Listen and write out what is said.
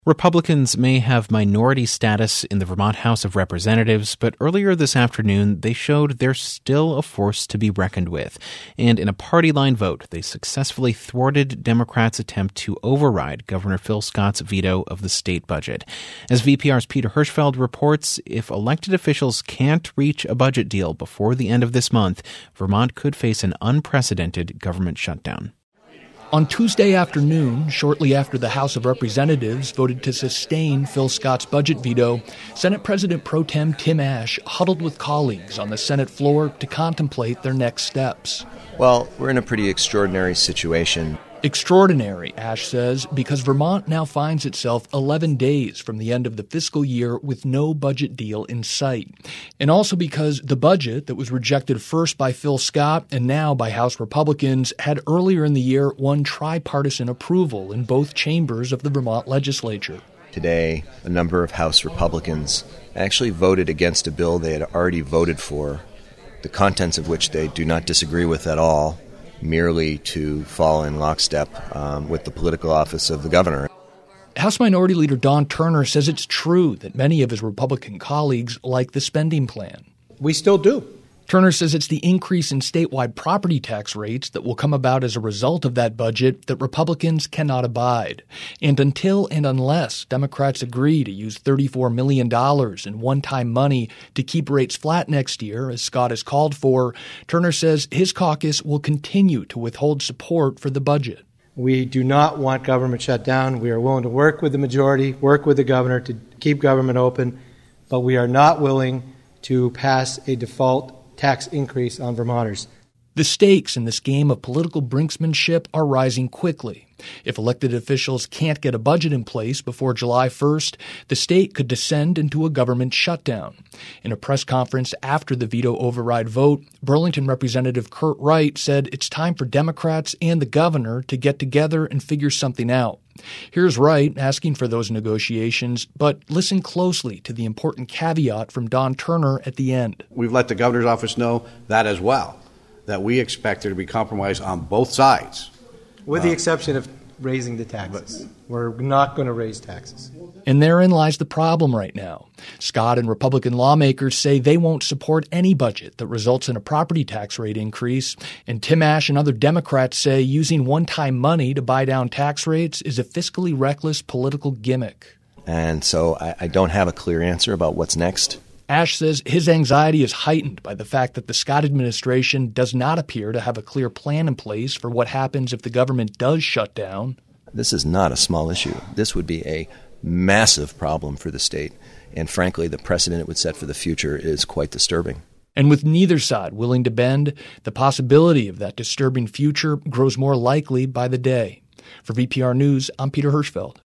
Republicans may have minority status in the Vermont House of Representatives, but earlier this afternoon they showed they're still a force to be reckoned with. And in a party line vote, they successfully thwarted Democrats' attempt to override Governor Phil Scott's veto of the state budget. As VPR's Peter Hirschfeld reports, if elected officials can't reach a budget deal before the end of this month, Vermont could face an unprecedented government shutdown. On Tuesday afternoon, shortly after the House of Representatives voted to sustain Phil Scott's budget veto, Senate President Pro Tem Tim Ashe huddled with colleagues on the Senate floor to contemplate their next steps. Well, we're in a pretty extraordinary situation. Extraordinary, Ashe says, because Vermont now finds itself 11 days from the end of the fiscal year with no budget deal in sight. And also because the budget that was rejected first by Phil Scott and now by House Republicans had earlier in the year won tripartisan approval in both chambers of the Vermont legislature. Today, a number of House Republicans actually voted against a bill they had already voted for, the contents of which they do not disagree with at all, merely to fall in lockstep with the political office of the governor. House Minority Leader Don Turner says it's true that many of his Republican colleagues like the spending plan. We still do. Turner says it's the increase in statewide property tax rates that will come about as a result of that budget that Republicans cannot abide. And until and unless Democrats agree to use $34 million in one-time money to keep rates flat next year, as Scott has called for, Turner says his caucus will continue to withhold support for the budget. We do not want government shut down. We are willing to work with the majority, work with the governor to keep government open, but we are not willing to pass a default tax increase on Vermonters. The stakes in this game of political brinksmanship are rising quickly. If elected officials can't get a budget in place before July 1st, the state could descend into a government shutdown. In a press conference after the veto override vote, Burlington Representative Kurt Wright said it's time for Democrats and the governor to get together and figure something out. Here's Wright asking for those negotiations, but listen closely to the important caveat from Don Turner at the end. We've let the governor's office know that as well, that we expect there to be compromise on both sides. With the exception of raising the taxes. We're not going to raise taxes. And therein lies the problem right now. Scott and Republican lawmakers say they won't support any budget that results in a property tax rate increase. And Tim Ashe and other Democrats say using one-time money to buy down tax rates is a fiscally reckless political gimmick. And so I don't have a clear answer about what's next. Ashe says his anxiety is heightened by the fact that the Scott administration does not appear to have a clear plan in place for what happens if the government does shut down. This is not a small issue. This would be a massive problem for the state. And frankly, the precedent it would set for the future is quite disturbing. And with neither side willing to bend, the possibility of that disturbing future grows more likely by the day. For VPR News, I'm Peter Hirschfeld.